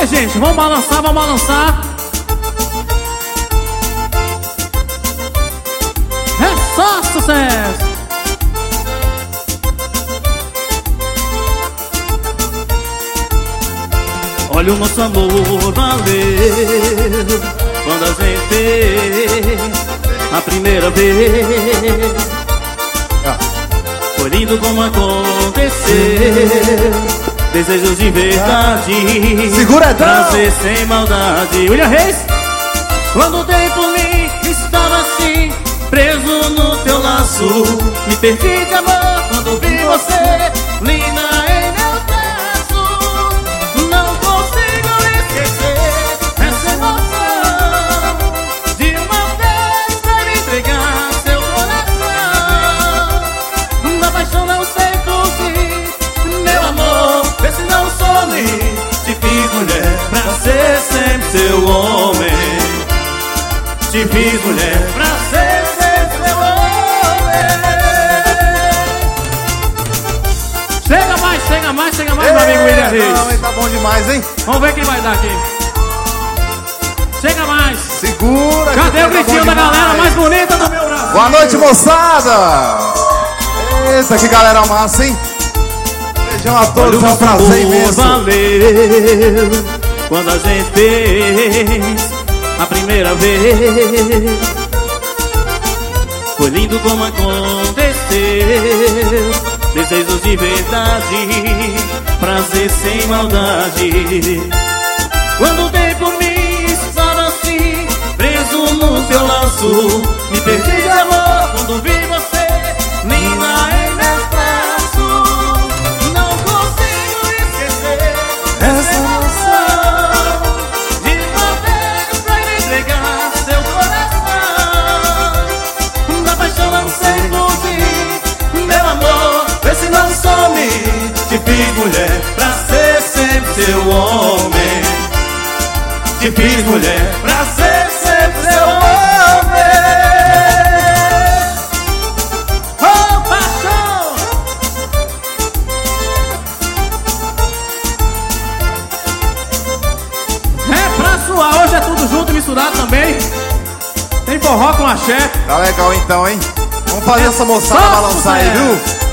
gente, vamos balançar, vamos balançar. É só sucesso. Olha o nosso amor valeu quando a gente fez a primeira vez. Foi lindo como aconteceu, desejos de verdade, segura, prazer sem maldade. William Reis. Quando dei por mim, estava assim, preso no teu laço. Me perdi de amor quando vi você, linda em meu braço. Não consigo esquecer essa emoção de uma vez pra me entregar seu coração. Na paixão não sei fugir, meu amor, vê se não some. Te fiz mulher pra ser sempre seu homem. Te fiz mulher pra ser sempre seu homem. Chega mais, meu amigo William Reis. Não, tá bom demais, hein? Vamos ver quem vai dar aqui. Chega mais. Segura. Cadê o gritinho da galera mais bonita do meu Brasil? Boa noite, moçada. Eita, que galera massa, hein? Beijão a todos, é um prazer imenso. Valeu quando a gente fez a primeira vez. Foi lindo como aconteceu, desejos de verdade, prazer sem maldade. Quando dei por mim, estava assim, preso no teu laço. Me perdi de amor quando vi você, linda em meus braços. Não consigo esquecer essa emoção de uma vez pra me entregar seu coração. Da paixão não sei fugir, meu amor, vê se não some. Te fiz mulher pra ser sempre seu homem. Te fiz mulher pra ser sempre seu homem. Oh, paixão! É pra suar, hoje é tudo junto, misturado também. Tem forró com axé. Tá legal então, hein? Vamos fazer essa moçada balançar aí, viu?